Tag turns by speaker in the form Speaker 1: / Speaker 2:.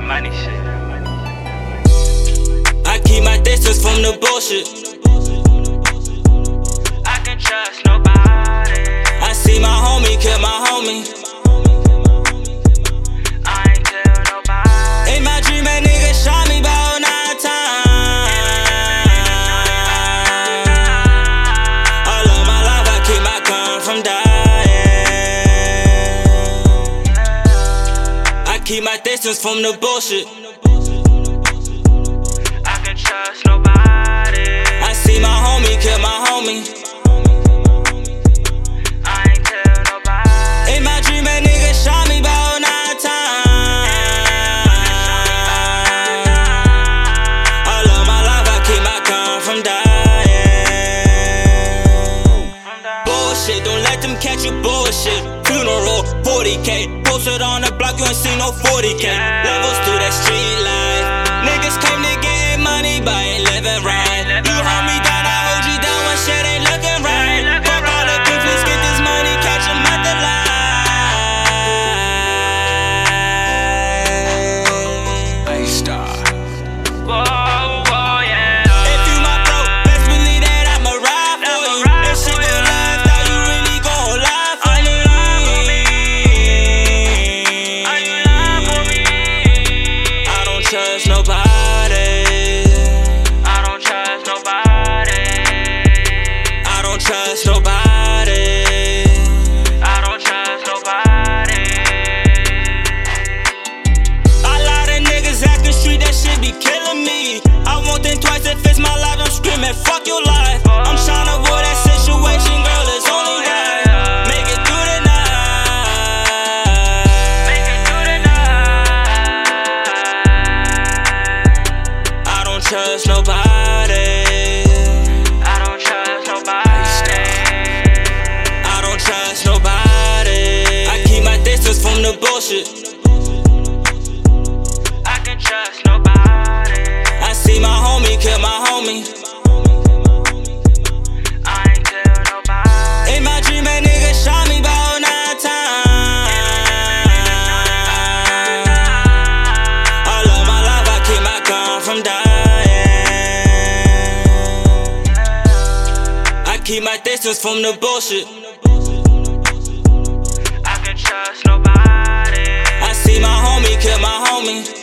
Speaker 1: money shit.
Speaker 2: I keep my distance from the bullshit.
Speaker 1: I can trust nobody.
Speaker 2: I see my homie kill my homie.
Speaker 1: I ain't tell nobody.
Speaker 2: In my dream, a nigga shot me about 9 times. All of my life, I keep my gun from dying. I keep my distance from the bullshit.
Speaker 1: I can trust nobody.
Speaker 2: I see my homie kill my homie.
Speaker 1: I ain't tell nobody.
Speaker 2: In my dream, a nigga shot me about 9 times. All of my life, I keep my gun from dying. Bullshit, don't let them catch you bullshit. Funeral, 40K. Posted on the block, you ain't seen no 40K. Levels to that street life. Niggas came to get money, but ain't living right. You hold me down, I hold you down when shit ain't looking right. Fuck all the beef, let's get this money, catch 'em at the line. A-Star.
Speaker 1: Whoa, whoa, yeah.
Speaker 2: If you my bro, best believe that I'ma ride for you. If she gon' laugh, now you really gon' lie for me.
Speaker 1: Are you lying for me?
Speaker 2: I don't trust nobody.
Speaker 1: I don't trust nobody.
Speaker 2: I don't trust nobody.
Speaker 1: I don't trust nobody.
Speaker 2: A lot of niggas acting street, that shit be killing me. I want them twice if it's my life, I'm screaming, fuck your life. I'm tryna avoid that situation, girl, it's only right. Make it through the night.
Speaker 1: Make it through the night.
Speaker 2: I don't trust nobody.
Speaker 1: I don't trust nobody.
Speaker 2: I don't trust nobody. I keep my distance from the bullshit.
Speaker 1: I can trust nobody.
Speaker 2: I see my homie kill my homie.
Speaker 1: I ain't tell nobody.
Speaker 2: In my dream, a nigga shot me about 9 times. All of my life, I keep my gun from dying. I keep my distance from the bullshit.
Speaker 1: I can trust nobody.
Speaker 2: I see my homie kill my homie.